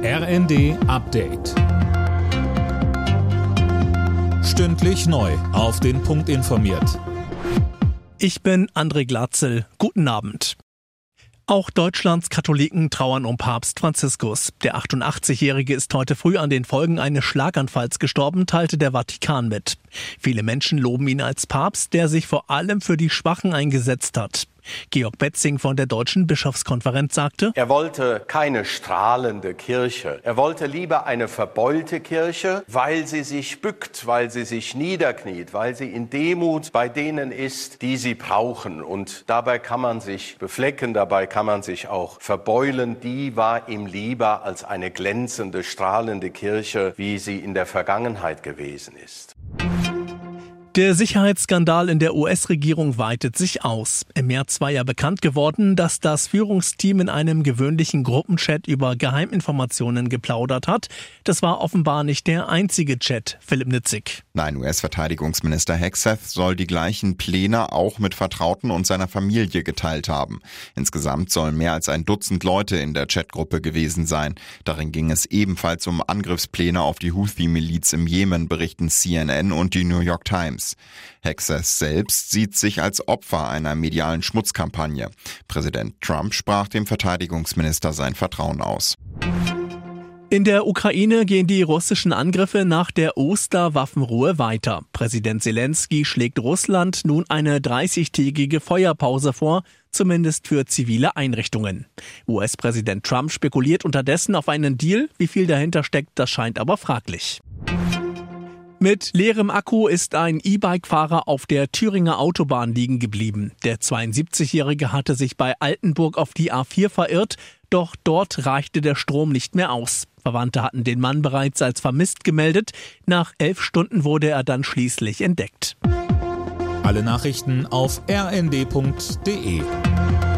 RND Update. Stündlich neu auf den Punkt informiert. Ich bin André Glatzel. Guten Abend. Auch Deutschlands Katholiken trauern um Papst Franziskus. Der 88-Jährige ist heute früh an den Folgen eines Schlaganfalls gestorben, teilte der Vatikan mit. Viele Menschen loben ihn als Papst, der sich vor allem für die Schwachen eingesetzt hat. Georg Betzing von der Deutschen Bischofskonferenz sagte: Er wollte keine strahlende Kirche. Er wollte lieber eine verbeulte Kirche, weil sie sich bückt, weil sie sich niederkniet, weil sie in Demut bei denen ist, die sie brauchen. Und dabei kann man sich beflecken, dabei kann man sich auch verbeulen. Die war ihm lieber als eine glänzende, strahlende Kirche, wie sie in der Vergangenheit gewesen ist. Der Sicherheitsskandal in der US-Regierung weitet sich aus. Im März war ja bekannt geworden, dass das Führungsteam in einem gewöhnlichen Gruppenchat über Geheiminformationen geplaudert hat. Das war offenbar nicht der einzige Chat. Philipp Nitzig. Nein, US-Verteidigungsminister Hegseth soll die gleichen Pläne auch mit Vertrauten und seiner Familie geteilt haben. Insgesamt sollen mehr als ein Dutzend Leute in der Chatgruppe gewesen sein. Darin ging es ebenfalls um Angriffspläne auf die Houthi-Miliz im Jemen, berichten CNN und die New York Times. Hegseth selbst sieht sich als Opfer einer medialen Schmutzkampagne. Präsident Trump sprach dem Verteidigungsminister sein Vertrauen aus. In der Ukraine gehen die russischen Angriffe nach der Osterwaffenruhe weiter. Präsident Zelensky schlägt Russland nun eine 30-tägige Feuerpause vor, zumindest für zivile Einrichtungen. US-Präsident Trump spekuliert unterdessen auf einen Deal. Wie viel dahinter steckt, das scheint aber fraglich. Mit leerem Akku ist ein E-Bike-Fahrer auf der Thüringer Autobahn liegen geblieben. Der 72-Jährige hatte sich bei Altenburg auf die A4 verirrt, doch dort reichte der Strom nicht mehr aus. Verwandte hatten den Mann bereits als vermisst gemeldet. Nach 11 Stunden wurde er dann schließlich entdeckt. Alle Nachrichten auf rnd.de.